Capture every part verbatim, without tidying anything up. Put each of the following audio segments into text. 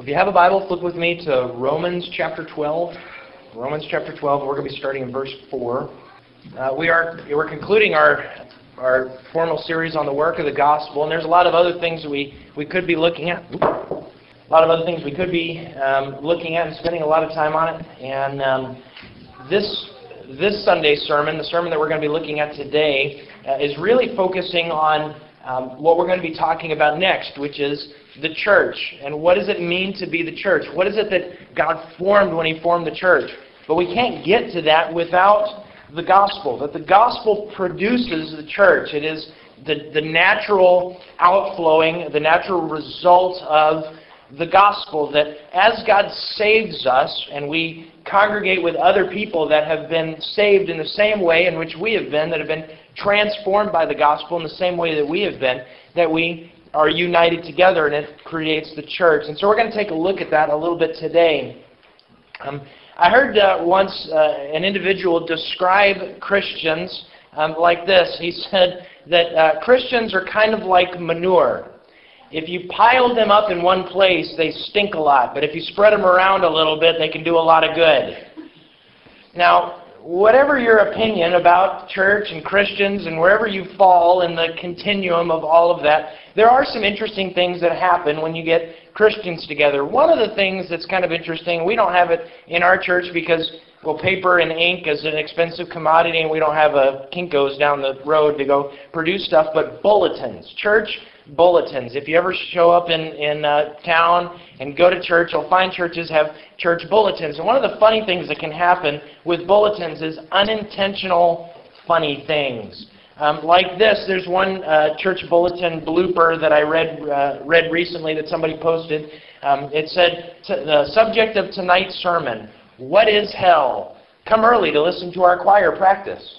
If you have a Bible, flip with me to Romans chapter twelve. Romans chapter twelve, we're going to be starting in verse four. Uh, we are we're concluding our our formal series on the work of the gospel, and there's a lot of other things that we, we could be looking at. A lot of other things we could be um, looking at and spending a lot of time on it. And um, this this Sunday's sermon, the sermon that we're going to be looking at today, uh, is really focusing on um, what we're going to be talking about next, which is the church. And what does it mean to be the church? What is it that God formed when He formed the church? But we can't get to that without the gospel. That the gospel produces the church. It is the, the natural outflowing, the natural result of the gospel, that as God saves us and we congregate with other people that have been saved in the same way in which we have been, that have been transformed by the gospel in the same way that we have been, that we are united together and it creates the church. And so we're going to take a look at that a little bit today. Um, I heard uh, once uh, an individual describe Christians um, like this. He said that uh, Christians are kind of like manure. If you pile them up in one place, they stink a lot. But if you spread them around a little bit, they can do a lot of good. Now, whatever your opinion about church and Christians and wherever you fall in the continuum of all of that, there are some interesting things that happen when you get Christians together. One of the things that's kind of interesting, we don't have it in our church because, well, paper and ink is an expensive commodity and we don't have a Kinko's down the road to go produce stuff, but bulletins, church bulletins. If you ever show up in, in uh, town and go to church, you'll find churches have church bulletins. And one of the funny things that can happen with bulletins is unintentional funny things. Um, like this, there's one uh, church bulletin blooper that I read uh, read recently that somebody posted. Um, it said, the subject of tonight's sermon, what is hell? Come early to listen to our choir practice.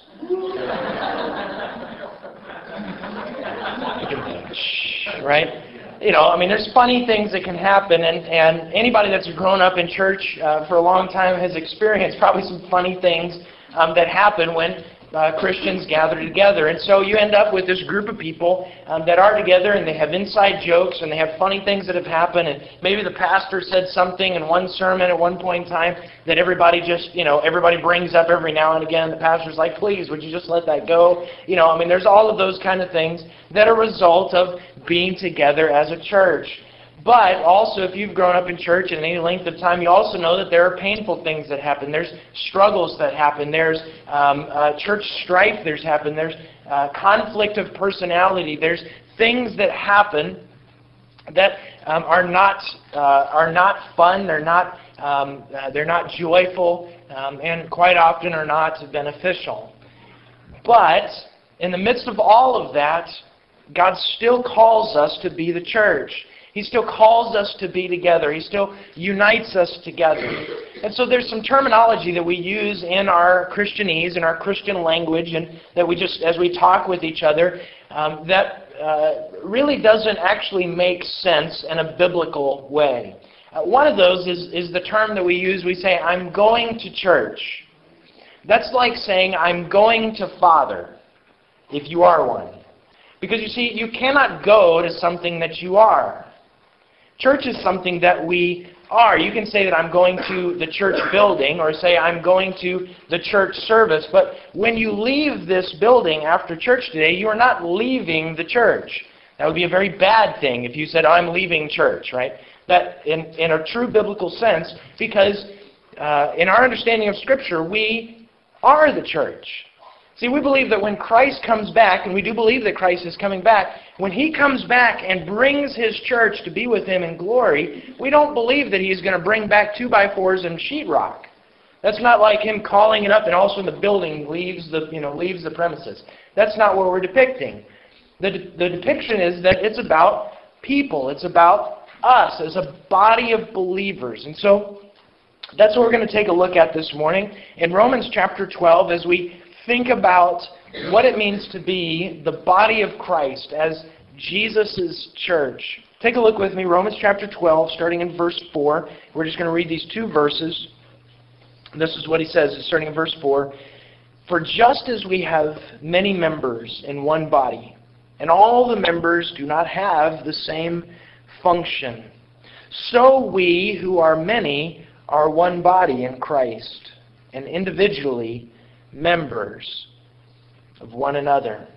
Right? You know, I mean, there's funny things that can happen, and, and anybody that's grown up in church uh, for a long time has experienced probably some funny things um, that happen when Uh, Christians gather together. And so you end up with this group of people um, that are together and they have inside jokes and they have funny things that have happened, and maybe the pastor said something in one sermon at one point in time that everybody just, you know, everybody brings up every now and again. The pastor's like, please, would you just let that go? You know, I mean, there's all of those kind of things that are a result of being together as a church. But also, if you've grown up in church in any length of time, you also know that there are painful things that happen. There's struggles that happen. There's um, uh, church strife that's happened. There's uh, conflict of personality. There's things that happen that um, are not uh, are not fun. They're not um, uh, they're not joyful, um, and quite often are not beneficial. But in the midst of all of that, God still calls us to be the church. He still calls us to be together. He still unites us together. And so there's some terminology that we use in our Christianese, in our Christian language, and that we just, as we talk with each other, um, that uh, really doesn't actually make sense in a biblical way. Uh, one of those is, is the term that we use. We say, I'm going to church. That's like saying, I'm going to Father, if you are one. Because you see, you cannot go to something that you are. Church is something that we are. You can say that I'm going to the church building or say I'm going to the church service, but when you leave this building after church today, you are not leaving the church. That would be a very bad thing if you said, I'm leaving church, right? That in, in a true biblical sense, because uh, in our understanding of Scripture, we are the church. See, we believe that when Christ comes back, and we do believe that Christ is coming back, when He comes back and brings His church to be with Him in glory, we don't believe that He's going to bring back two-by-fours and sheetrock. That's not like Him calling it up and all of a sudden the building leaves the, you know, leaves the premises. That's not what we're depicting. The, de- the depiction is that it's about people. It's about us as a body of believers. And so that's what we're going to take a look at this morning in Romans chapter twelve as we think about what it means to be the body of Christ as Jesus' church. Take a look with me, Romans chapter twelve, starting in verse four. We're just going to read these two verses. This is what he says, starting in verse four. For just as we have many members in one body, and all the members do not have the same function, so we who are many are one body in Christ, and individually members of one another.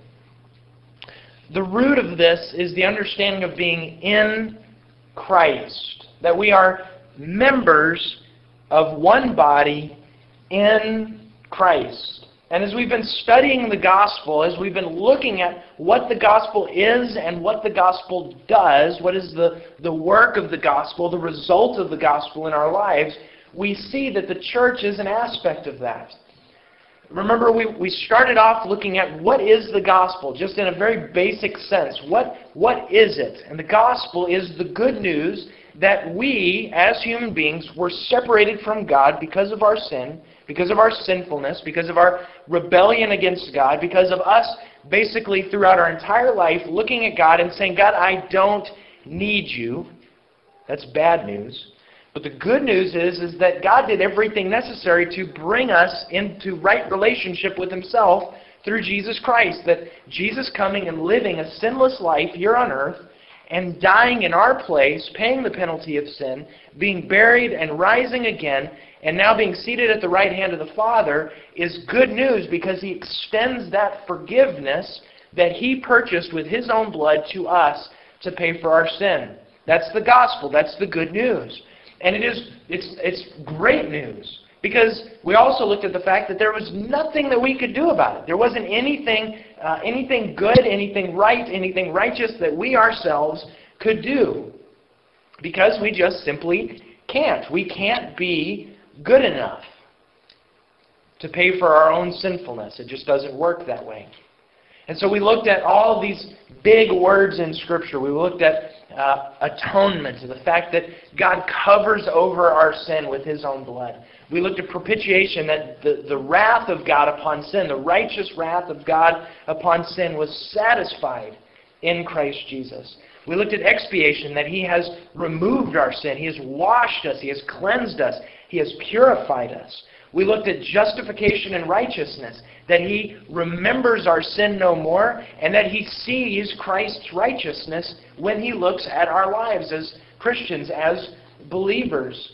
The root of this is the understanding of being in Christ, that we are members of one body in Christ. And as we've been studying the gospel, as we've been looking at what the gospel is and what the gospel does, what is the, the work of the gospel, the result of the gospel in our lives, we see that the church is an aspect of that. Remember, we, we started off looking at what is the gospel, just in a very basic sense. What, what is it? And the gospel is the good news that we, as human beings, were separated from God because of our sin, because of our sinfulness, because of our rebellion against God, because of us basically throughout our entire life looking at God and saying, God, I don't need you. That's bad news. But the good news is, is that God did everything necessary to bring us into right relationship with Himself through Jesus Christ. That Jesus coming and living a sinless life here on earth and dying in our place, paying the penalty of sin, being buried and rising again, and now being seated at the right hand of the Father is good news because He extends that forgiveness that He purchased with His own blood to us to pay for our sin. That's the gospel. That's the good news. And it is, it's, it's great news because we also looked at the fact that there was nothing that we could do about it. There wasn't anything, uh, anything good, anything right, anything righteous that we ourselves could do because we just simply can't. We can't be good enough to pay for our own sinfulness. It just doesn't work that way. And so we looked at all these big words in Scripture. We looked at uh, atonement, the fact that God covers over our sin with His own blood. We looked at propitiation, that the, the wrath of God upon sin, the righteous wrath of God upon sin was satisfied in Christ Jesus. We looked at expiation, that He has removed our sin. He has washed us. He has cleansed us. He has purified us. We looked at justification and righteousness, that He remembers our sin no more, and that He sees Christ's righteousness when He looks at our lives as Christians, as believers.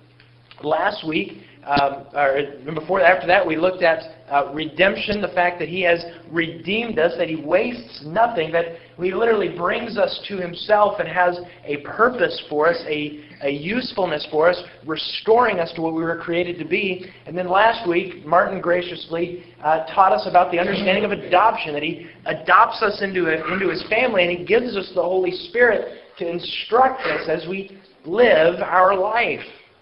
Last week, um, or before, after that, we looked at uh, redemption, the fact that He has redeemed us, that He wastes nothing, that He literally brings us to Himself and has a purpose for us, a, a usefulness for us, restoring us to what we were created to be. And then last week, Martin graciously uh, taught us about the understanding of adoption, that He adopts us into, a, into His family, and He gives us the Holy Spirit to instruct us as we live our life.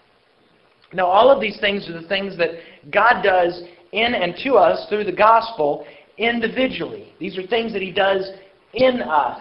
Now, all of these things are the things that God does in and to us through the gospel individually. These are things that He does in us.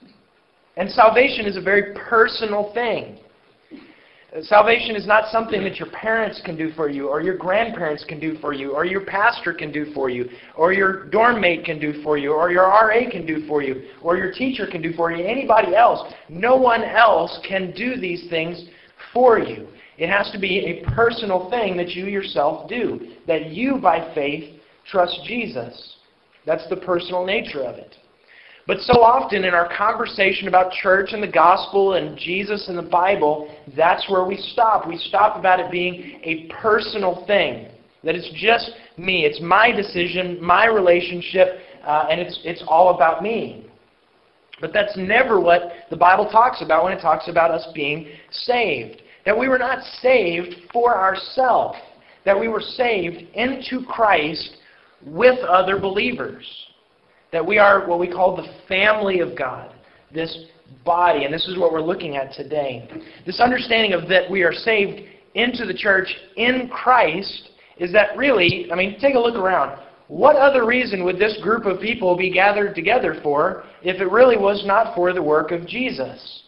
And salvation is a very personal thing. Salvation is not something that your parents can do for you, or your grandparents can do for you, or your pastor can do for you, or your dorm mate can do for you, or your R A can do for you, or your teacher can do for you, anybody else. No one else can do these things for you. It has to be a personal thing that you yourself do, that you, by faith, trust Jesus. That's the personal nature of it. But so often in our conversation about church and the gospel and Jesus and the Bible, that's where we stop. We stop about it being a personal thing, that it's just me. It's my decision, my relationship, uh, and it's, it's all about me. But that's never what the Bible talks about when it talks about us being saved. That we were not saved for ourselves. That we were saved into Christ with other believers. That we are what we call the family of God. This body. And this is what we're looking at today. This understanding of that we are saved into the church in Christ is that really, I mean, take a look around. What other reason would this group of people be gathered together for if it really was not for the work of Jesus?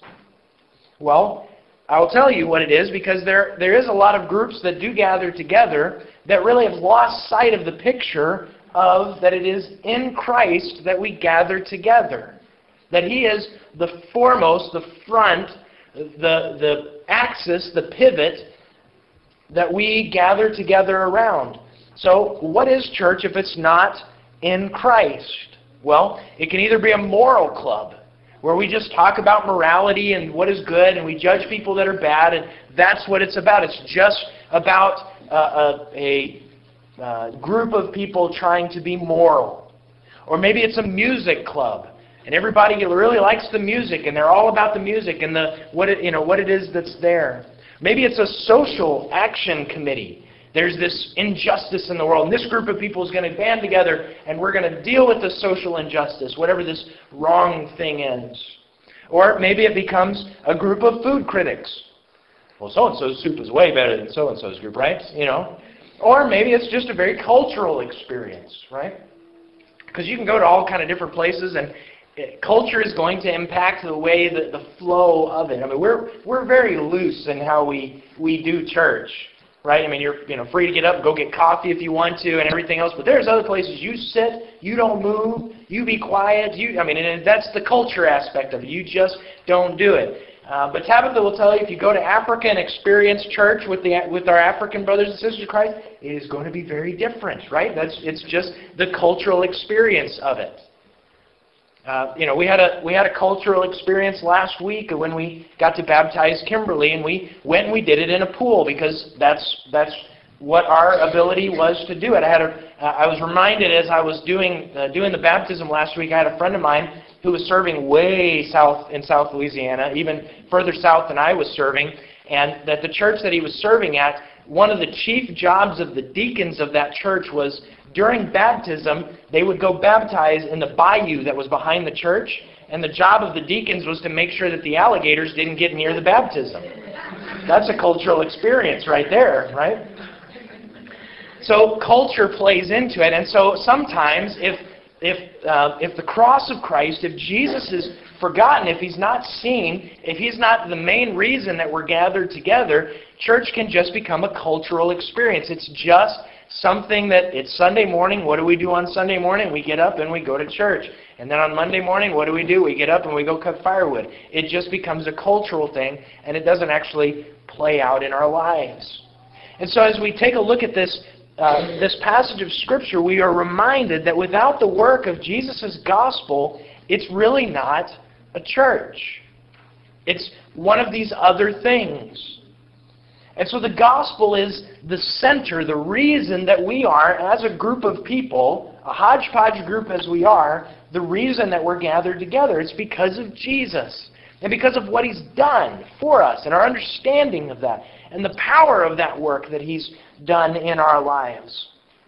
Well, I'll tell you what it is, because there, there is a lot of groups that do gather together that really have lost sight of the picture of that it is in Christ that we gather together. That He is the foremost, the front, the, the axis, the pivot that we gather together around. So what is church if it's not in Christ? Well, it can either be a moral club where we just talk about morality and what is good, and we judge people that are bad, and that's what it's about. It's just about uh, a, a uh, group of people trying to be moral. Or maybe it's a music club, and everybody really likes the music, and they're all about the music and the what it, you know what it is that's there. Maybe it's a social action committee. There's this injustice in the world, and this group of people is going to band together, and we're going to deal with the social injustice, whatever this wrong thing is. Or maybe it becomes a group of food critics. Well, so-and-so's soup is way better than so-and-so's group, right? You know. Or maybe it's just a very cultural experience, right? Because you can go to all kind of different places, and culture is going to impact the way that the flow of it. I mean, we're we're very loose in how we we do church, right? I mean, you're you know free to get up and go get coffee if you want to, and everything else. But there's other places you sit, you don't move, you be quiet. You, I mean, and that's the culture aspect of it. You just don't do it. Uh, but Tabitha will tell you, if you go to Africa and experience church with the with our African brothers and sisters in Christ, it is going to be very different, right? That's it's just the cultural experience of it. Uh, you know, we had a we had a cultural experience last week when we got to baptize Kimberly, and we went and we did it in a pool because that's that's what our ability was to do it. I had a uh, I was reminded as I was doing uh, doing the baptism last week. I had a friend of mine who was serving way south in South Louisiana, even further south than I was serving, and that the church that he was serving at, one of the chief jobs of the deacons of that church was during baptism, they would go baptize in the bayou that was behind the church, and the job of the deacons was to make sure that the alligators didn't get near the baptism. That's a cultural experience right there, right? So culture plays into it, and so sometimes if if uh, if the cross of Christ, if Jesus is forgotten, if he's not seen, if he's not the main reason that we're gathered together, church can just become a cultural experience. It's just something that it's Sunday morning. What do we do on Sunday morning? We get up and we go to church. And then on Monday morning, what do we do? We get up and we go cut firewood. It just becomes a cultural thing, and it doesn't actually play out in our lives. And so as we take a look at this uh, this passage of Scripture, we are reminded that without the work of Jesus' gospel, it's really not a church. It's one of these other things. And so the gospel is the center, the reason that we are, as a group of people, a hodgepodge group as we are, the reason that we're gathered together. It's because of Jesus and because of what he's done for us and our understanding of that and the power of that work that he's done in our lives.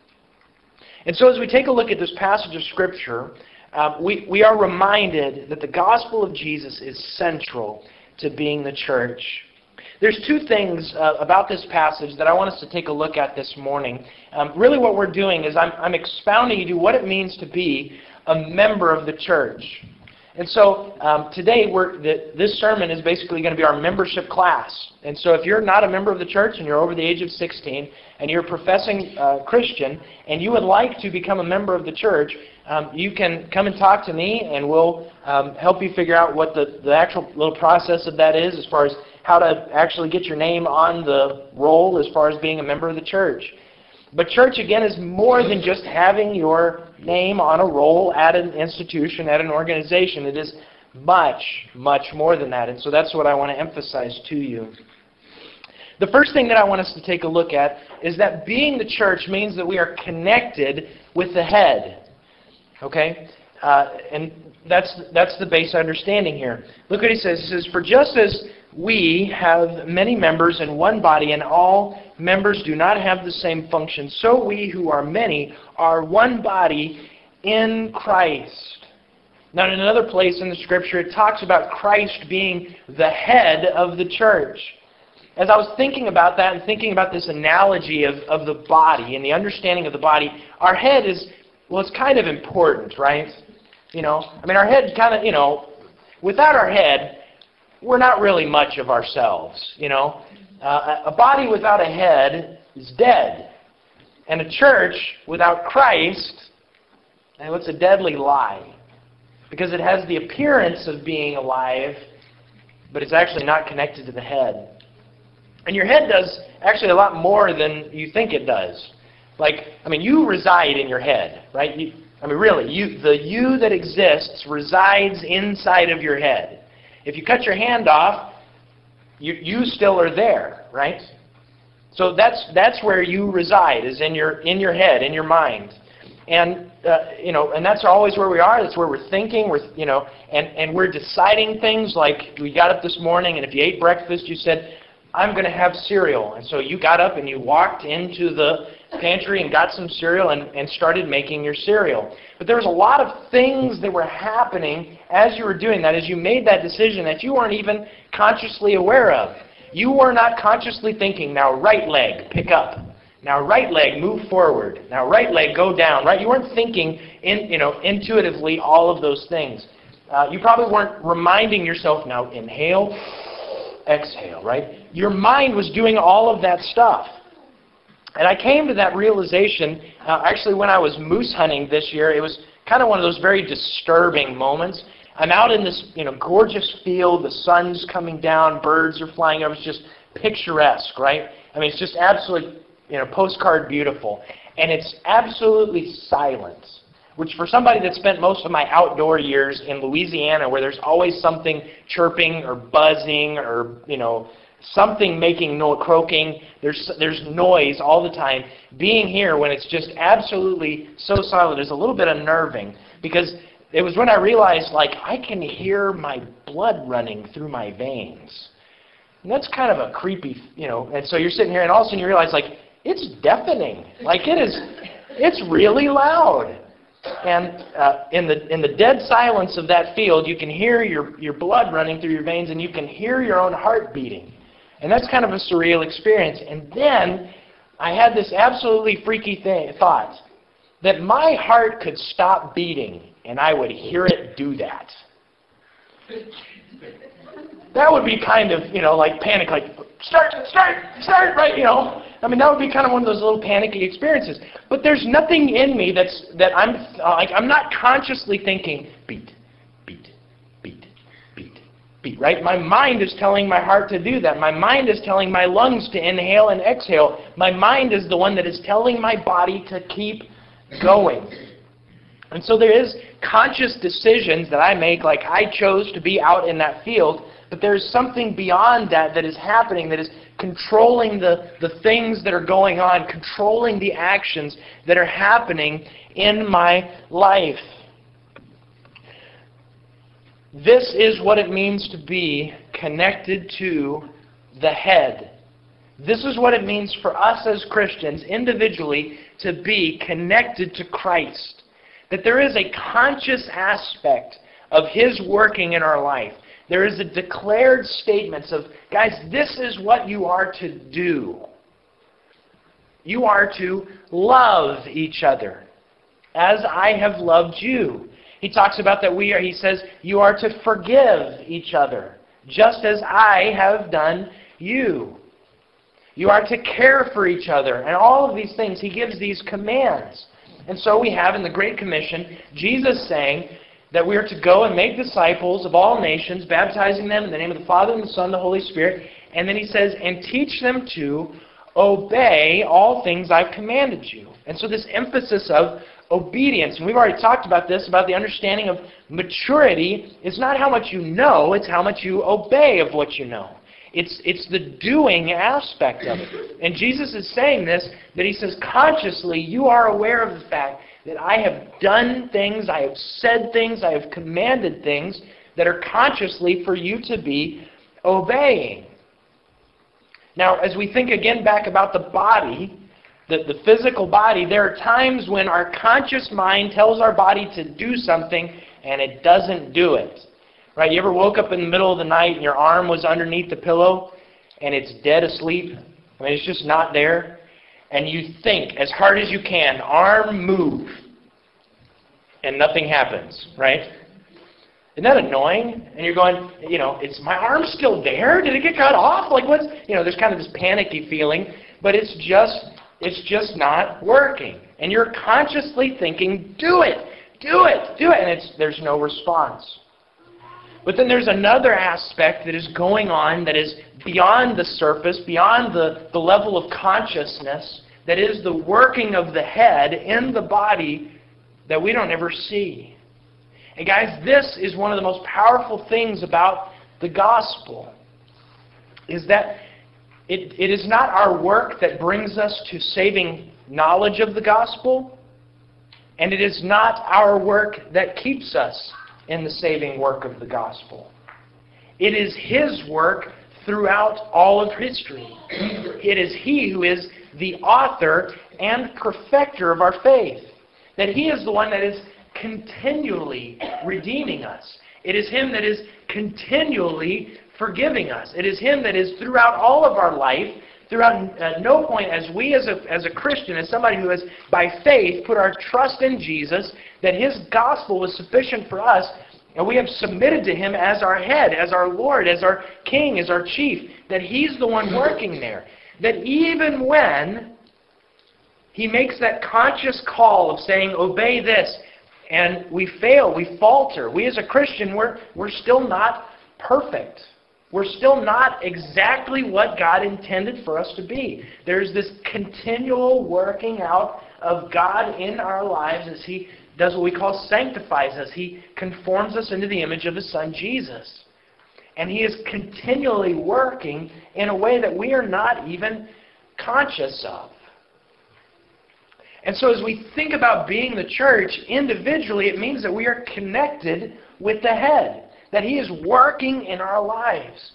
And so as we take a look at this passage of Scripture, uh, we, we are reminded that the gospel of Jesus is central to being the church. There's two things uh, about this passage that I want us to take a look at this morning. Um, really what we're doing is I'm, I'm expounding to you what it means to be a member of the church. And so um, today we're, the, this sermon is basically going to be our membership class. And so if you're not a member of the church and you're over the age of sixteen and you're a professing uh, Christian and you would like to become a member of the church, um, you can come and talk to me and we'll um, help you figure out what the, the actual little process of that is as far as how to actually get your name on the roll as far as being a member of the church. But church, again, is more than just having your name on a roll at an institution, at an organization. It is much, much more than that. And so that's what I want to emphasize to you. The first thing that I want us to take a look at is that being the church means that we are connected with the head. Okay? Uh, and that's that's the base understanding here. Look what he says. He says, "For just as we have many members in one body, and all members do not have the same function, so we who are many are one body in Christ." Now, in another place in the Scripture, it talks about Christ being the head of the church. As I was thinking about that and thinking about this analogy of, of the body and the understanding of the body, our head is, well, it's kind of important, right? You know, I mean, our head kind of, you know, without our head, we're not really much of ourselves, you know. Uh, a body without a head is dead. And a church without Christ, and it's a deadly lie. Because it has the appearance of being alive, but it's actually not connected to the head. And your head does actually a lot more than you think it does. Like, I mean, you reside in your head, right? You, I mean, really, you, the you that exists resides inside of your head. If you cut your hand off, you, you still are there, right? So that's that's where you reside, is in your in your head, in your mind, and uh, you know, and that's always where we are. That's where we're thinking. We're you know, and and we're deciding things. Like we got up this morning, and if you ate breakfast, you said, "I'm going to have cereal," and so you got up and you walked into the pantry and got some cereal and, and started making your cereal. But there was a lot of things that were happening as you were doing that, as you made that decision that you weren't even consciously aware of. You were not consciously thinking, now right leg, pick up. Now right leg, move forward. Now right leg, go down. Right? You weren't thinking in, you know, intuitively all of those things. Uh, you probably weren't reminding yourself, now inhale, exhale, right? Your mind was doing all of that stuff. And I came to that realization, uh, actually when I was moose hunting this year. It was kind of one of those very disturbing moments. I'm out in this you know, gorgeous field, the sun's coming down, birds are flying over. It's just picturesque, right? I mean, it's just absolutely you know, postcard beautiful. And it's absolutely silent, which for somebody that spent most of my outdoor years in Louisiana, where there's always something chirping or buzzing or, you know, something making no croaking, there's there's noise all the time. Being here when it's just absolutely so silent is a little bit unnerving, because it was when I realized, like, I can hear my blood running through my veins. And that's kind of a creepy, you know, and so you're sitting here and all of a sudden you realize, like, it's deafening. Like, it is, it's really loud. And uh, in the in the dead silence of that field, you can hear your, your blood running through your veins, and you can hear your own heart beating. And that's kind of a surreal experience. And then I had this absolutely freaky thing, thought that my heart could stop beating and I would hear it do that. That would be kind of, you know, like panic, like, start, start, start, right, you know. I mean, that would be kind of one of those little panicky experiences. But there's nothing in me that's, that I'm, uh, like, I'm not consciously thinking, beat, beat, beat, beat, beat, right? My mind is telling my heart to do that. My mind is telling my lungs to inhale and exhale. My mind is the one that is telling my body to keep going. And so there is conscious decisions that I make, like I chose to be out in that field, but there's something beyond that that is happening, that is controlling the, the things that are going on, controlling the actions that are happening in my life. This is what it means to be connected to the head. This is what it means for us as Christians individually to be connected to Christ. That there is a conscious aspect of His working in our life. There is a declared statements of, guys, this is what you are to do. You are to love each other as I have loved you. He talks about that we are, he says, you are to forgive each other just as I have done you. You are to care for each other. And all of these things, He gives these commands. And so we have in the Great Commission, Jesus saying that we are to go and make disciples of all nations, baptizing them in the name of the Father and the Son and the Holy Spirit. And then He says, and teach them to obey all things I've commanded you. And so this emphasis of obedience, and we've already talked about this, about the understanding of maturity, is not how much you know, it's how much you obey of what you know. It's, it's the doing aspect of it. And Jesus is saying this, that He says consciously you are aware of the fact that I have done things, I have said things, I have commanded things that are consciously for you to be obeying. Now, as we think again back about the body, the, the physical body, there are times when our conscious mind tells our body to do something and it doesn't do it. Right? You ever woke up in the middle of the night and your arm was underneath the pillow and it's dead asleep? I mean, it's just not there. And you think as hard as you can, arm move, and nothing happens, right? Isn't that annoying? And you're going, you know, is my arm still there? Did it get cut off? Like what's, you know, there's kind of this panicky feeling, but it's just, it's just not working. And you're consciously thinking, do it, do it, do it, and it's, there's no response. But then there's another aspect that is going on that is beyond the surface, beyond the, the level of consciousness, that is the working of the head in the body that we don't ever see. And guys, this is one of the most powerful things about the gospel, is that it, it is not our work that brings us to saving knowledge of the gospel, and it is not our work that keeps us in the saving work of the gospel. It is His work throughout all of history. It is He who is the author and perfecter of our faith. That He is the one that is continually redeeming us. It is Him that is continually forgiving us. It is Him that is throughout all of our life, throughout at no point as we as a, as a Christian, as somebody who has by faith put our trust in Jesus, that His gospel was sufficient for us, and we have submitted to Him as our head, as our Lord, as our King, as our chief, that He's the one working there. That even when He makes that conscious call of saying, obey this, and we fail, we falter, we as a Christian, we're, we're still not perfect. We're still not exactly what God intended for us to be. There's this continual working out of God in our lives as He does what we call sanctifies us. He conforms us into the image of His Son, Jesus. And He is continually working in a way that we are not even conscious of. And so as we think about being the church individually, it means that we are connected with the head, that He is working in our lives.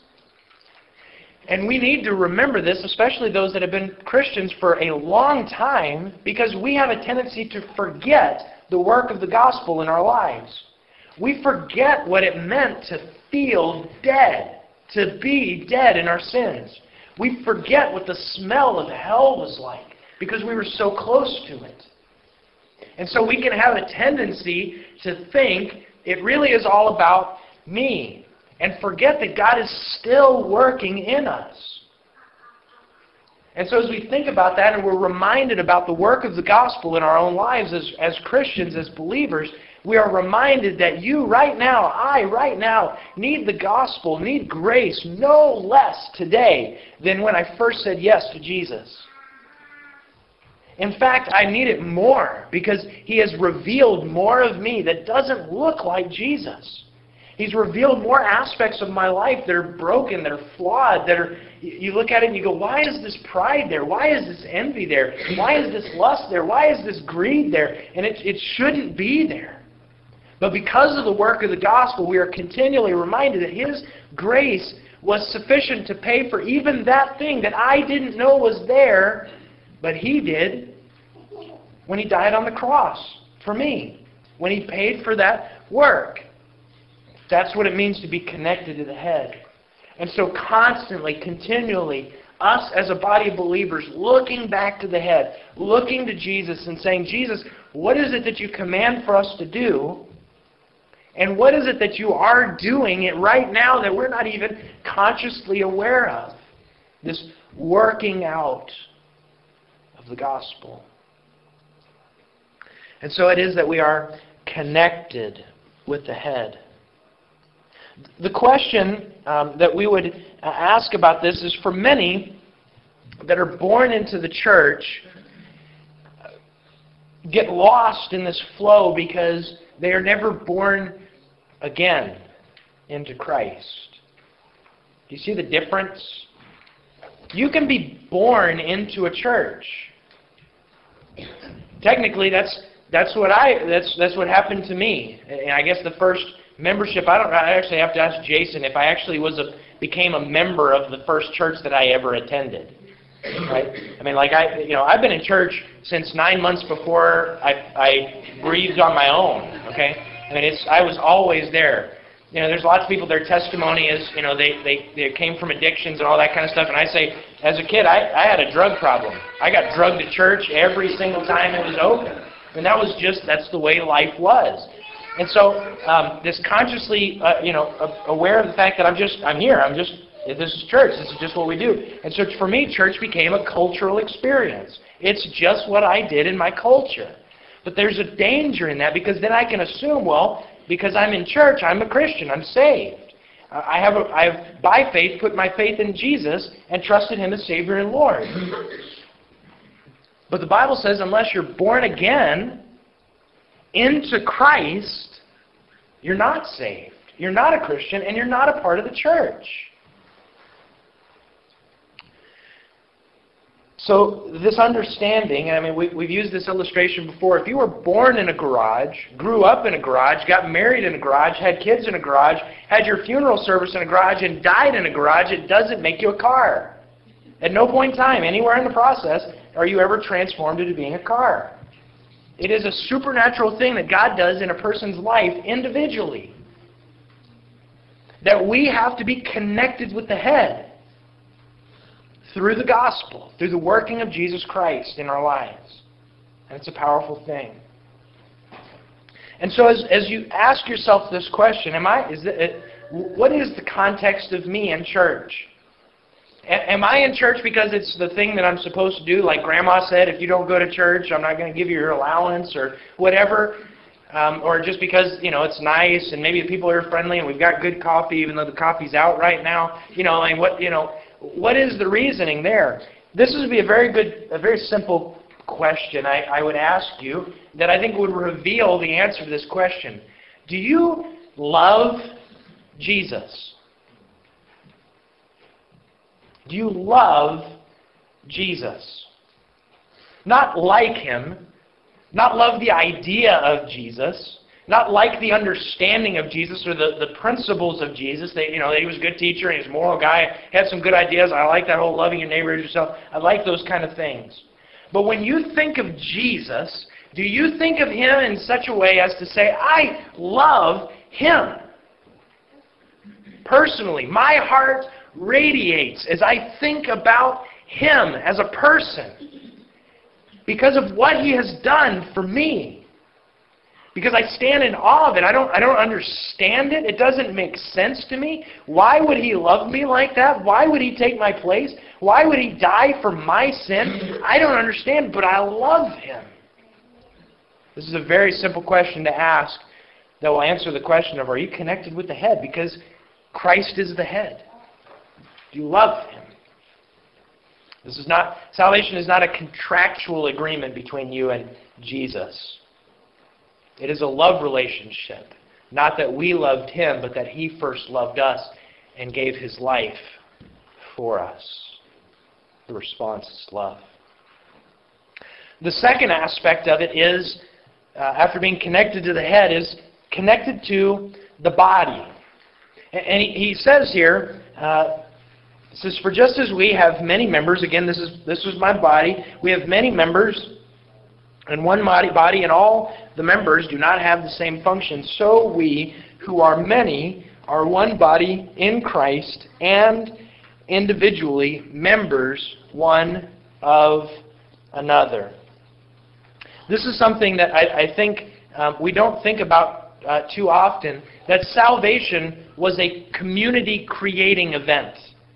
And we need to remember this, especially those that have been Christians for a long time, because we have a tendency to forget the work of the gospel in our lives. We forget what it meant to feel dead, to be dead in our sins. We forget what the smell of hell was like because we were so close to it. And so we can have a tendency to think it really is all about me and forget that God is still working in us. And so as we think about that and we're reminded about the work of the gospel in our own lives as, as Christians, as believers, we are reminded that you right now, I right now, need the gospel, need grace no less today than when I first said yes to Jesus. In fact, I need it more because He has revealed more of me that doesn't look like Jesus. He's revealed more aspects of my life that are broken, that are flawed, that are, you look at it and you go, why is this pride there? Why is this envy there? Why is this lust there? Why is this greed there? And it, it shouldn't be there. But because of the work of the gospel, we are continually reminded that His grace was sufficient to pay for even that thing that I didn't know was there, but He did when He died on the cross for me, when He paid for that work. That's what it means to be connected to the head. And so constantly, continually, us as a body of believers looking back to the head, looking to Jesus and saying, Jesus, what is it that you command for us to do? And what is it that you are doing it right now that we're not even consciously aware of? This working out of the gospel. And so it is that we are connected with the head. The question um, that we would uh, ask about this is for many that are born into the church uh, get lost in this flow because they are never born again into Christ. Do you see the difference? You can be born into a church. Technically, that's that's what I that's that's what happened to me. And I guess the first membership, I don't I actually have to ask Jason if I actually was a became a member of the first church that I ever attended. Right? I mean, like I you know, I've been in church since nine months before I I breathed on my own, okay? I mean, it's I was always there. You know, there's lots of people, their testimony is, you know, they, they, they came from addictions and all that kind of stuff. And I say, as a kid, I, I had a drug problem. I got drugged to church every single time it was open. And that was just, that's the way life was. And so, um, this consciously, uh, you know, aware of the fact that I'm just, I'm here, I'm just, this is church, this is just what we do. And so for me, church became a cultural experience. It's just what I did in my culture. But there's a danger in that because then I can assume, well, because I'm in church, I'm a Christian, I'm saved. Uh, I have, a, I have, by faith, put my faith in Jesus and trusted Him as Savior and Lord. But the Bible says unless you're born again into Christ, you're not saved. You're not a Christian, and you're not a part of the church. So this understanding, I mean, we, we've used this illustration before. If you were born in a garage, grew up in a garage, got married in a garage, had kids in a garage, had your funeral service in a garage, and died in a garage, it doesn't make you a car. At no point in time, anywhere in the process, are you ever transformed into being a car. It is a supernatural thing that God does in a person's life individually. That we have to be connected with the head through the gospel, through the working of Jesus Christ in our lives. And it's a powerful thing. And so as, as you ask yourself this question, am I, is it, what is the context of me in church? A, am I in church because it's the thing that I'm supposed to do? Like Grandma said, if you don't go to church, I'm not going to give you your allowance or whatever. Um, or just because, you know, it's nice and maybe the people are friendly and we've got good coffee even though the coffee's out right now. You know, I mean, what, you know, what is the reasoning there? This would be a very good, a very simple question I, I would ask you that I think would reveal the answer to this question. Do you love Jesus? Do you love Jesus? Not like Him, not love the idea of Jesus, not like the understanding of Jesus or the, the principles of Jesus. That, you know, that He was a good teacher and He was a moral guy, had some good ideas. I like that whole loving your neighbor as yourself. I like those kind of things. But when you think of Jesus, do you think of Him in such a way as to say, I love Him? Personally, my heart radiates as I think about Him as a person because of what He has done for me. Because I stand in awe of it. I don't, I don't understand it. It doesn't make sense to me. Why would He love me like that? Why would He take my place? Why would He die for my sin? I don't understand, but I love Him. This is a very simple question to ask that will answer the question of, are you connected with the head? Because Christ is the head. Do you love Him? This is not, salvation is not a contractual agreement between you and Jesus. It is a love relationship. Not that we loved Him, but that He first loved us and gave His life for us. The response is love. The second aspect of it is, uh, after being connected to the head, is connected to the body. And he, he says here, uh, it says, for just as we have many members, again, this is this was my body, we have many members, and one body, body, and all the members do not have the same function. So we, who are many, are one body in Christ, and individually members one of another. This is something that I, I think um, we don't think about uh, too often, that salvation was a community-creating event.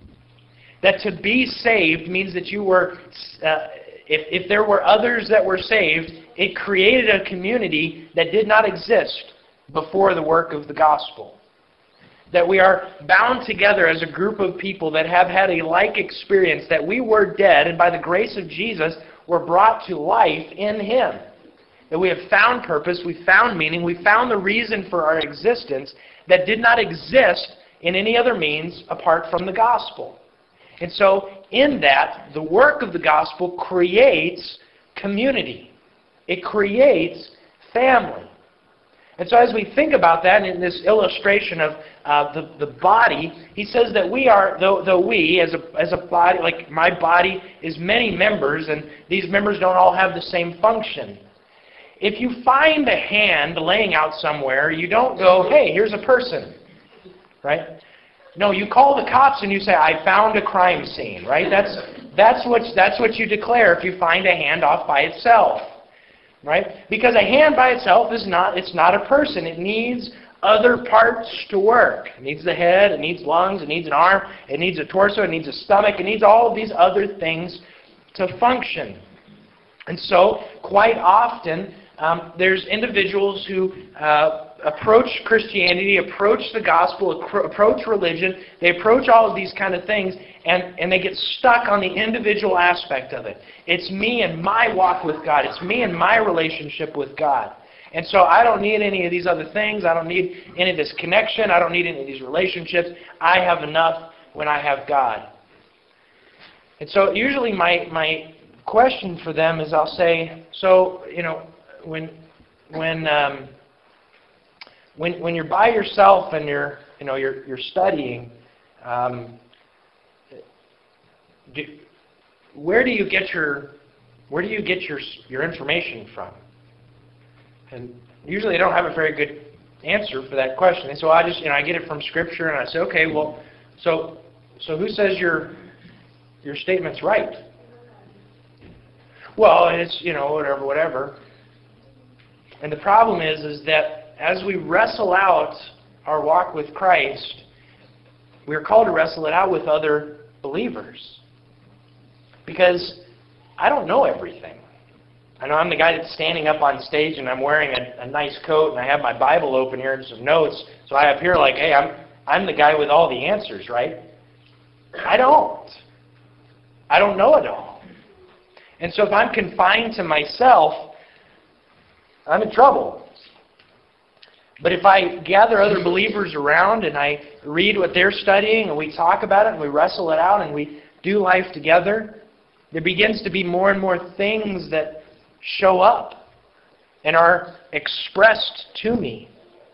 That to be saved means that you were, uh, if, if there were others that were saved, it created a community that did not exist before the work of the gospel. That we are bound together as a group of people that have had a like experience, that we were dead, and by the grace of Jesus, were brought to life in Him. That we have found purpose, we found meaning, we found the reason for our existence that did not exist in any other means apart from the gospel. And so, in that, the work of the gospel creates community. It creates family. And so as we think about that in this illustration of uh, the, the body, he says that we are, though, though we, as a, as a body, like my body is many members, and these members don't all have the same function. If you find a hand laying out somewhere, you don't go, hey, here's a person, right? No, you call the cops and you say, I found a crime scene, right? That's, that's, what, that's what you declare if you find a hand off by itself, right? Because a hand by itself is not, it's not a person. It needs other parts to work. It needs the head, it needs lungs, it needs an arm, it needs a torso, it needs a stomach, it needs all of these other things to function. And so, quite often, um, there's individuals who uh, approach Christianity, approach the gospel, approach religion, they approach all of these kind of things, and, and they get stuck on the individual aspect of it. It's me and my walk with God. It's me and my relationship with God. And so I don't need any of these other things. I don't need any of this connection. I don't need any of these relationships. I have enough when I have God. And so usually my my question for them is I'll say, so, you know, when when um, when when you're by yourself and you're you know you're you're studying, um, do, where do you get your where do you get your your information from? And usually I don't have a very good answer for that question. And so I just, you know, I get it from Scripture, and I say, okay, well, so so who says your your statement's right? Well, it's, you know, whatever, whatever. And the problem is, is that as we wrestle out our walk with Christ, we are called to wrestle it out with other believers. Because I don't know everything. I know I'm the guy that's standing up on stage and I'm wearing a, a nice coat and I have my Bible open here and some notes. So I appear like, hey, I'm I'm the guy with all the answers, right? I don't. I don't know it all. And so if I'm confined to myself, I'm in trouble. But if I gather other believers around and I read what they're studying and we talk about it and we wrestle it out and we do life together, there begins to be more and more things that show up and are expressed to me.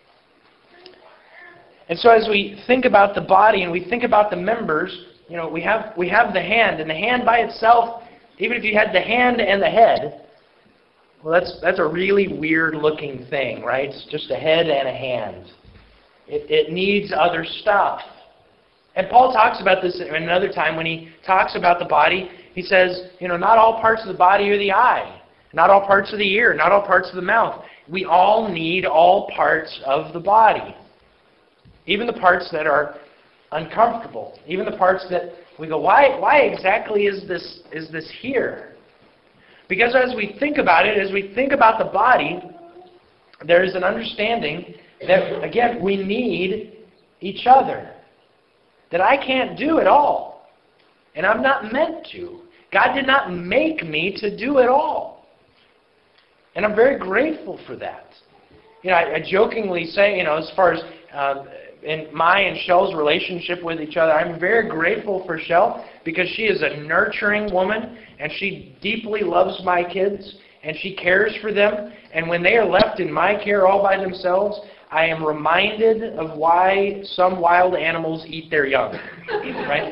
And so as we think about the body and we think about the members, you know, we have we have the hand, and the hand by itself, even if you had the hand and the head, well, that's that's a really weird looking thing, right? It's just a head and a hand. It, it needs other stuff. And Paul talks about this in another time when he talks about the body. He says, you know, not all parts of the body are the eye. Not all parts of the ear, not all parts of the mouth. We all need all parts of the body. Even the parts that are uncomfortable. Even the parts that we go, why why exactly is this is this here? Because as we think about it, as we think about the body, there is an understanding that, again, we need each other. That I can't do it all. And I'm not meant to. God did not make me to do it all. And I'm very grateful for that. You know, I, I jokingly say, you know, as far as uh, in my and Shell's relationship with each other, I'm very grateful for Shell because she is a nurturing woman and she deeply loves my kids and she cares for them. And when they are left in my care all by themselves, I am reminded of why some wild animals eat their young, right?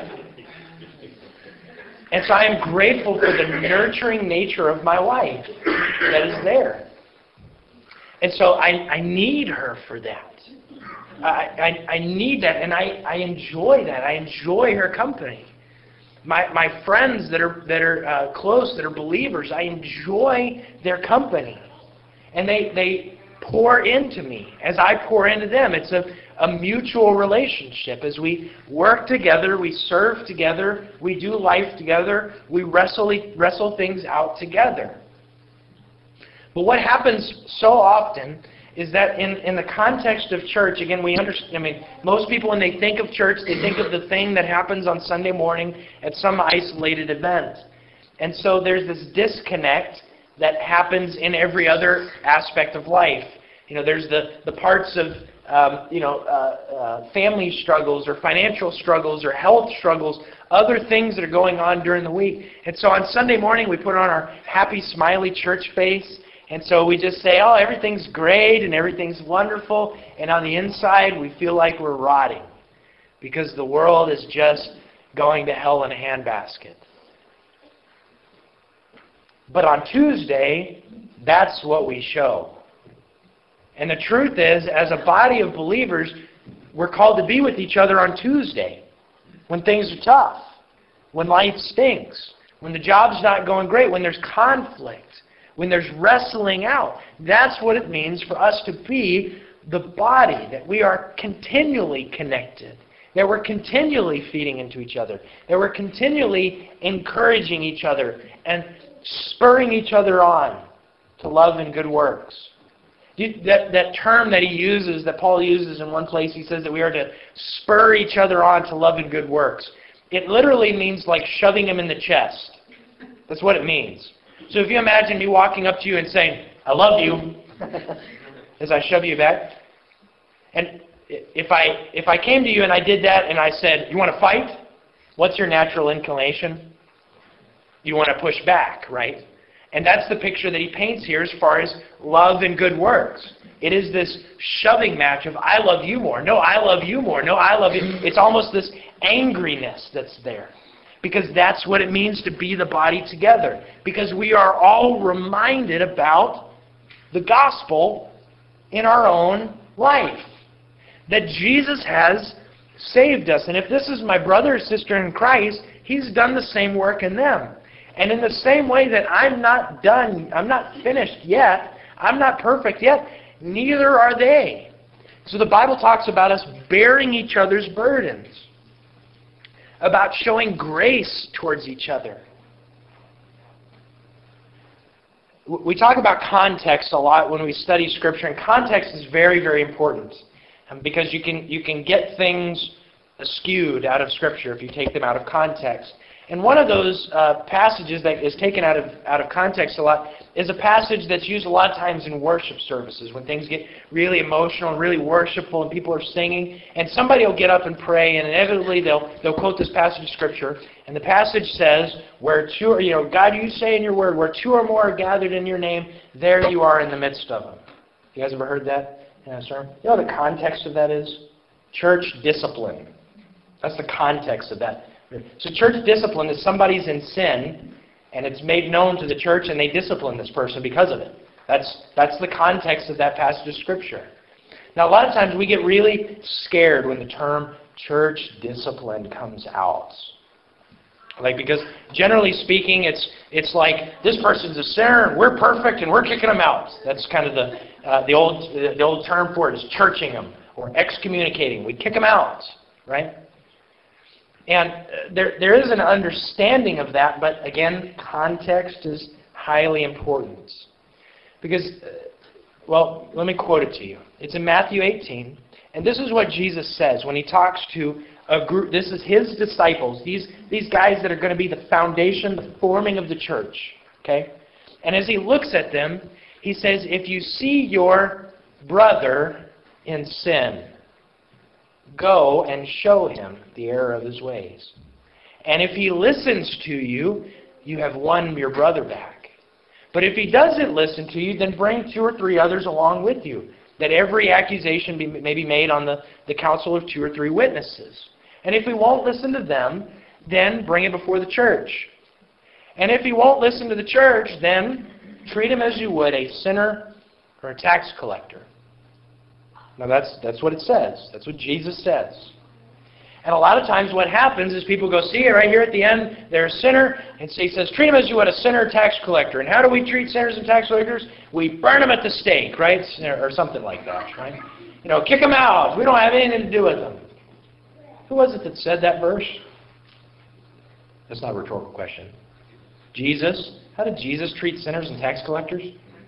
And so I am grateful for the nurturing nature of my wife that is there. And so I, I need her for that. I, I, I need that, and I, I enjoy that. I enjoy her company. My my friends that are that are uh, close, that are believers, I enjoy their company. And they, they pour into me as I pour into them. It's a A mutual relationship. As we work together, we serve together, we do life together, we wrestle wrestle things out together. But what happens so often is that in, in the context of church, again, we understand, I mean, most people when they think of church, they think of the thing that happens on Sunday morning at some isolated event. And so there's this disconnect that happens in every other aspect of life. You know, there's the, the parts of Um, you know, uh, uh, family struggles or financial struggles or health struggles, other things that are going on during the week. And so on Sunday morning, we put on our happy, smiley church face. And so we just say, oh, everything's great and everything's wonderful. And on the inside, we feel like we're rotting because the world is just going to hell in a handbasket. But on Tuesday, that's what we show. And the truth is, as a body of believers, we're called to be with each other on Tuesday when things are tough, when life stinks, when the job's not going great, when there's conflict, when there's wrestling out. That's what it means for us to be the body, that we are continually connected, that we're continually feeding into each other, that we're continually encouraging each other and spurring each other on to love and good works. That, that term that he uses, that Paul uses in one place, he says that we are to spur each other on to love and good works. It literally means like shoving him in the chest. That's what it means. So if you imagine me walking up to you and saying, I love you, as I shove you back. And if I if I came to you and I did that and I said, you want to fight? What's your natural inclination? You want to push back, right? And that's the picture that he paints here as far as love and good works. It is this shoving match of I love you more. No, I love you more. No, I love you. It's almost this angriness that's there. Because that's what it means to be the body together. Because we are all reminded about the gospel in our own life. That Jesus has saved us. And if this is my brother or sister in Christ, He's done the same work in them. And in the same way that I'm not done, I'm not finished yet, I'm not perfect yet, neither are they. So the Bible talks about us bearing each other's burdens, about showing grace towards each other. We talk about context a lot when we study Scripture, and context is very, very important because you can you can get things skewed out of Scripture if you take them out of context. And one of those uh, passages that is taken out of out of context a lot is a passage that's used a lot of times in worship services when things get really emotional and really worshipful and people are singing, and somebody will get up and pray, and inevitably they'll they'll quote this passage of Scripture, and the passage says, "Where two, are, you know, God, you say in your word, where two or more are gathered in your name, there you are in the midst of them." You guys ever heard that in a sermon? You know what the context of that is? Church discipline. That's the context of that. So church discipline is somebody's in sin, and it's made known to the church, and they discipline this person because of it. That's that's the context of that passage of Scripture. Now, a lot of times we get really scared when the term church discipline comes out. Like, because generally speaking, it's it's like this person's a sinner, and we're perfect, and we're kicking them out. That's kind of the uh, the old the old term for it is churching them or excommunicating. We kick them out, right? And there, there is an understanding of that, but again, context is highly important. Because, well, let me quote it to you. It's in Matthew eighteen, and this is what Jesus says when He talks to a group. This is His disciples, these, these guys that are going to be the foundation, the forming of the church. Okay? And as He looks at them, He says, if you see your brother in sin, go and show him the error of his ways. And if he listens to you, you have won your brother back. But if he doesn't listen to you, then bring two or three others along with you, that every accusation be, may be made on the, the counsel of two or three witnesses. And if he won't listen to them, then bring it before the church. And if he won't listen to the church, then treat him as you would a sinner or a tax collector. Now that's that's what it says. That's what Jesus says. And a lot of times what happens is people go, see it right here at the end, they're a sinner, and so He says, treat them as you would a sinner or tax collector. And how do we treat sinners and tax collectors? We burn them at the stake, right? Or something like that, right? You know, kick them out. We don't have anything to do with them. Who was it that said that verse? That's not a rhetorical question. Jesus. How did Jesus treat sinners and tax collectors?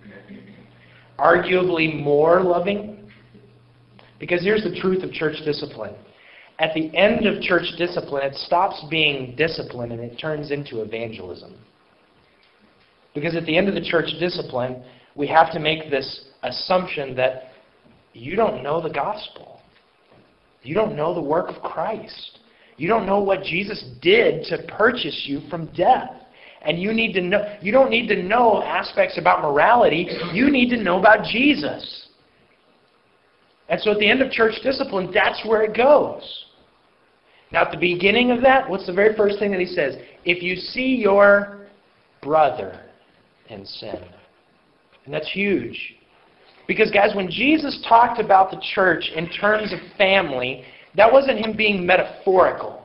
Arguably more loving. Because here's the truth of church discipline. At the end of church discipline, it stops being discipline and it turns into evangelism. Because at the end of the church discipline, we have to make this assumption that you don't know the gospel. You don't know the work of Christ. You don't know what Jesus did to purchase you from death. And you need to know, you don't need to know aspects about morality. You need to know about Jesus. And so at the end of church discipline, that's where it goes. Now at the beginning of that, what's the very first thing that He says? If you see your brother in sin. And that's huge. Because guys, when Jesus talked about the church in terms of family, that wasn't Him being metaphorical.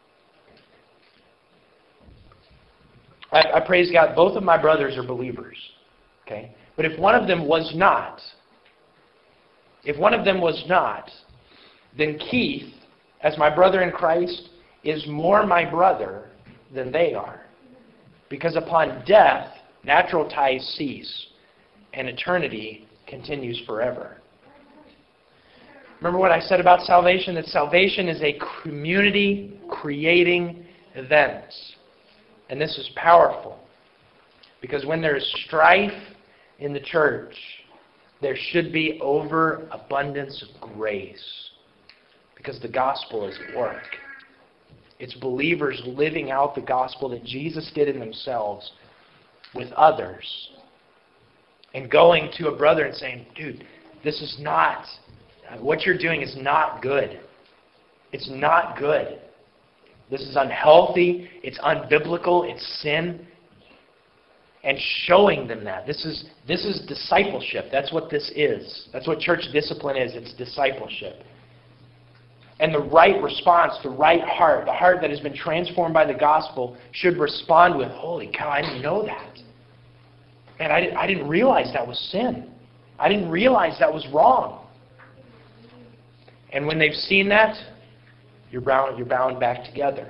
I, I praise God, both of my brothers are believers. Okay? But if one of them was not, If one of them was not, then Keith, as my brother in Christ, is more my brother than they are. Because upon death, natural ties cease, and eternity continues forever. Remember what I said about salvation? That salvation is a community-creating event. And this is powerful. Because when there is strife in the church, There should be overabundance of grace because the gospel is at work. It's believers living out the gospel that Jesus did in themselves with others and going to a brother and saying, dude, this is not, what you're doing is not good. It's not good. This is unhealthy. It's unbiblical. It's sin. And showing them that. This is, this is discipleship. That's what this is. That's what church discipline is. It's discipleship. And the right response, the right heart, the heart that has been transformed by the gospel should respond with, holy cow, I didn't know that. Man, I didn't, I didn't realize that was sin. I didn't realize that was wrong. And when they've seen that, you're bound, you're bound back together.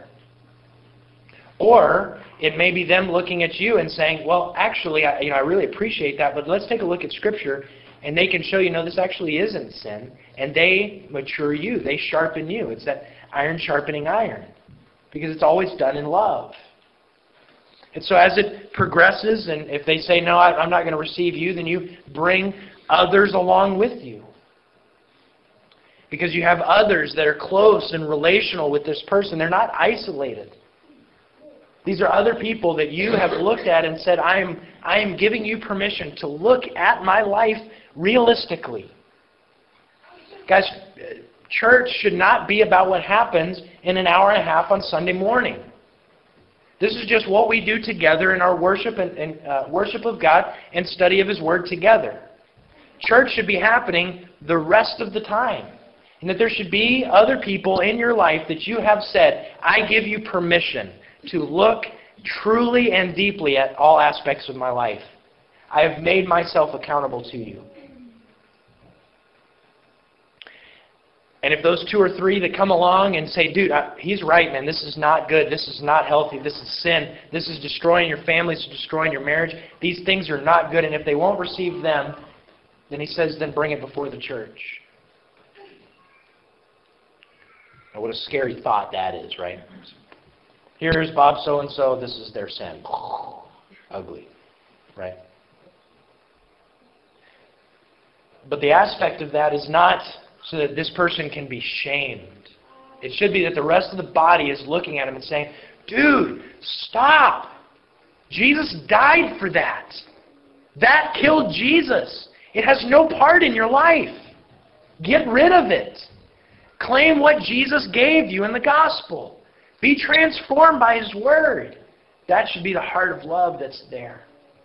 Or it may be them looking at you and saying, well, actually, I, you know, I really appreciate that, but let's take a look at Scripture, and they can show you, no, this actually isn't sin. And they mature you. They sharpen you. It's that iron sharpening iron. Because it's always done in love. And so as it progresses, and if they say, no, I, I'm not going to receive you, then you bring others along with you. Because you have others that are close and relational with this person. They're not isolated. These are other people that you have looked at and said, I am, I am giving you permission to look at my life realistically. Guys, church should not be about what happens in an hour and a half on Sunday morning. This is just what we do together in our worship and, and uh, worship of God and study of His Word together. Church should be happening the rest of the time. And that there should be other people in your life that you have said, I give you permission to look truly and deeply at all aspects of my life. I have made myself accountable to you. And if those two or three that come along and say, dude, I, he's right, man, this is not good, this is not healthy, this is sin, this is destroying your family, this is destroying your marriage, these things are not good, and if they won't receive them, then he says, then bring it before the church. Now, what a scary thought that is, right? Here's Bob so-and-so, this is their sin. Ugly, right? But the aspect of that is not so that this person can be shamed. It should be that the rest of the body is looking at him and saying, dude, stop. Jesus died for that. That killed Jesus. It has no part in your life. Get rid of it. Claim what Jesus gave you in the gospel. Be transformed by His Word. That should be the heart of love that's there.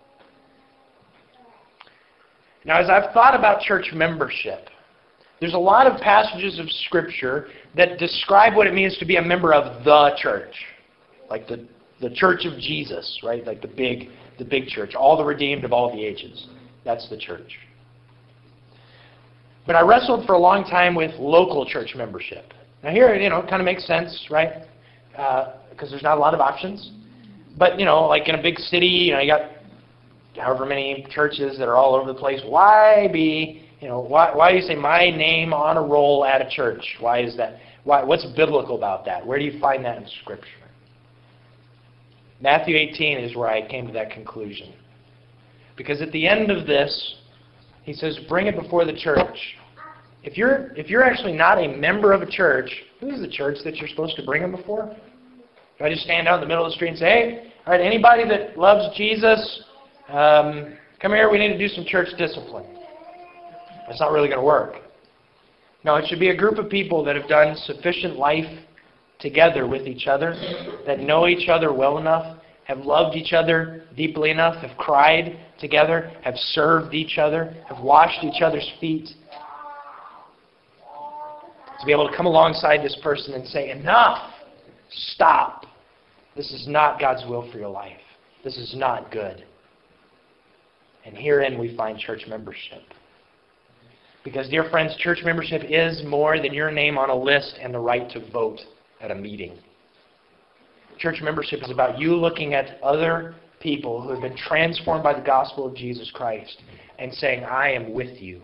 Now, as I've thought about church membership, there's a lot of passages of Scripture that describe what it means to be a member of the church. Like the, the church of Jesus, right? Like the big, the big church. All the redeemed of all the ages. That's the church. But I wrestled for a long time with local church membership. Now here, you know, it kind of makes sense, right? Because uh, there's not a lot of options. But, you know, like in a big city, you know, you got however many churches that are all over the place. Why be... You know, why, why do you say my name on a roll at a church? Why is that? Why, what's biblical about that? Where do you find that in Scripture? Matthew eighteen is where I came to that conclusion. Because at the end of this, he says, bring it before the church. If you're, if you're actually not a member of a church, who's the church that you're supposed to bring them before? Do I just stand out in the middle of the street and say, hey, all right, anybody that loves Jesus, um, come here, we need to do some church discipline. That's not really going to work. No, it should be a group of people that have done sufficient life together with each other, that know each other well enough, have loved each other deeply enough, have cried together, have served each other, have washed each other's feet. To be able to come alongside this person and say, enough, stop. This is not God's will for your life. This is not good. And herein we find church membership. Because, dear friends, church membership is more than your name on a list and the right to vote at a meeting. Church membership is about you looking at other people who have been transformed by the gospel of Jesus Christ and saying, I am with you.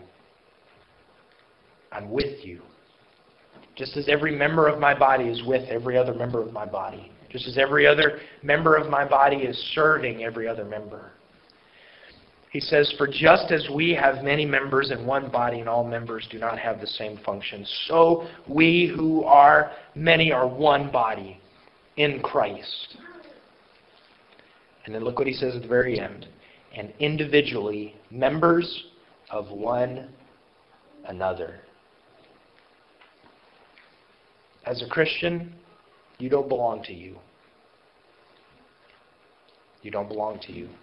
I'm with you. Just as every member of my body is with every other member of my body. Just as every other member of my body is serving every other member. He says, "For just as we have many members in one body and all members do not have the same function, so we who are many are one body in Christ." And then look what he says at the very end. "And individually members of one another." As a Christian, you don't belong to you. You don't belong to you.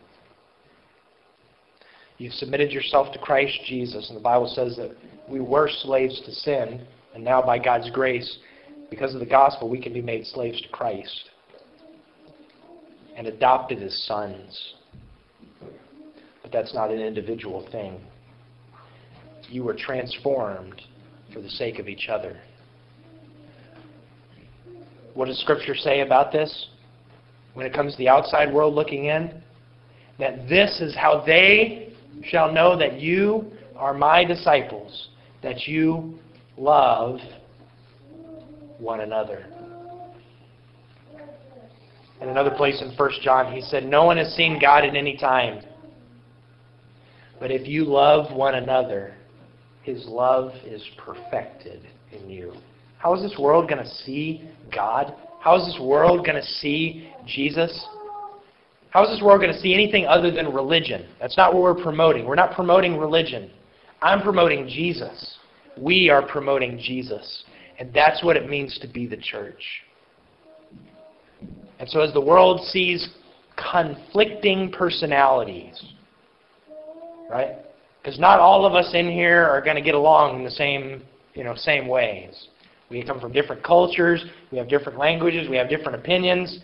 You've submitted yourself to Christ Jesus, and the Bible says that we were slaves to sin, and now by God's grace, because of the gospel, we can be made slaves to Christ and adopted as sons. But that's not an individual thing. You were transformed for the sake of each other. What does Scripture say about this? When it comes to the outside world looking in, that this is how they shall know that you are my disciples, that you love one another. In another place in First John, he said, "No one has seen God at any time. But if you love one another, His love is perfected in you." How is this world going to see God? How is this world going to see Jesus? How is this world going to see anything other than religion? That's not what we're promoting. We're not promoting religion. I'm promoting Jesus. We are promoting Jesus. And that's what it means to be the church. And so as the world sees conflicting personalities, right? Because not all of us in here are going to get along in the same, you know, same ways. We come from different cultures. We have different languages. We have different opinions.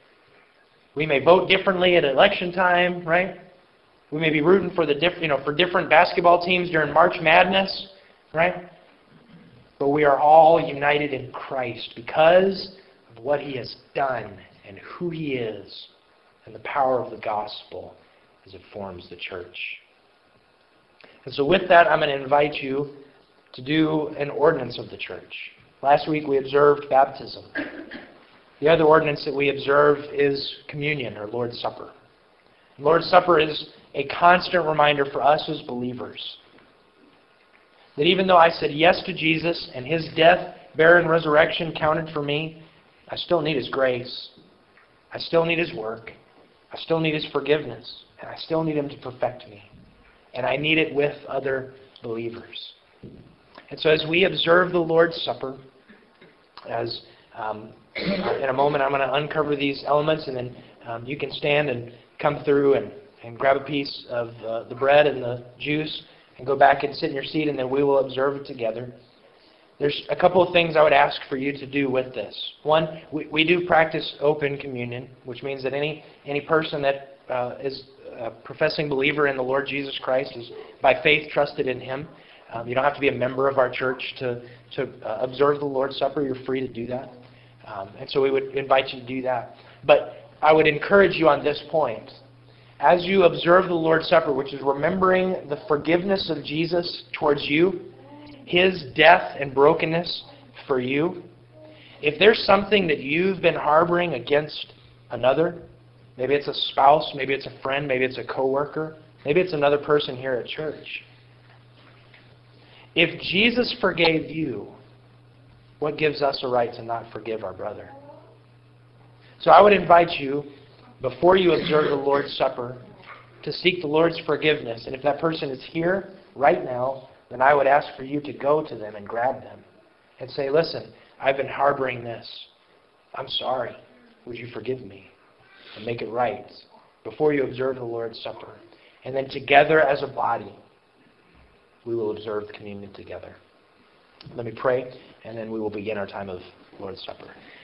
We may vote differently at election time, right? We may be rooting for the diff, you know, for different basketball teams during March Madness, right? But we are all united in Christ because of what He has done and who He is and the power of the gospel as it forms the church. And so with that, I'm going to invite you to do an ordinance of the church. Last week we observed baptism. The other ordinance that we observe is communion, or Lord's Supper. Lord's Supper is a constant reminder for us as believers that even though I said yes to Jesus and His death, burial, and resurrection counted for me, I still need His grace. I still need His work. I still need His forgiveness. And I still need Him to perfect me. And I need it with other believers. And so as we observe the Lord's Supper, as um, in a moment I'm going to uncover these elements, and then um, you can stand and come through and, and grab a piece of uh, the bread and the juice and go back and sit in your seat, and then we will observe it together. There's a couple of things I would ask for you to do with this. One, we, we do practice open communion, which means that any, any person that uh, is a professing believer in the Lord Jesus Christ is by faith trusted in Him. Um, you don't have to be a member of our church to, to uh, observe the Lord's Supper. You're free to do that. Um, and so we would invite you to do that. But I would encourage you on this point. As you observe the Lord's Supper, which is remembering the forgiveness of Jesus towards you, His death and brokenness for you, if there's something that you've been harboring against another, maybe it's a spouse, maybe it's a friend, maybe it's a coworker, maybe it's another person here at church. If Jesus forgave you, what gives us a right to not forgive our brother? So I would invite you, before you observe the Lord's Supper, to seek the Lord's forgiveness. And if that person is here right now, then I would ask for you to go to them and grab them and say, "Listen, I've been harboring this. I'm sorry. Would you forgive me?" And make it right before you observe the Lord's Supper. And then together as a body, we will observe the communion together. Let me pray, and then we will begin our time of Lord's Supper.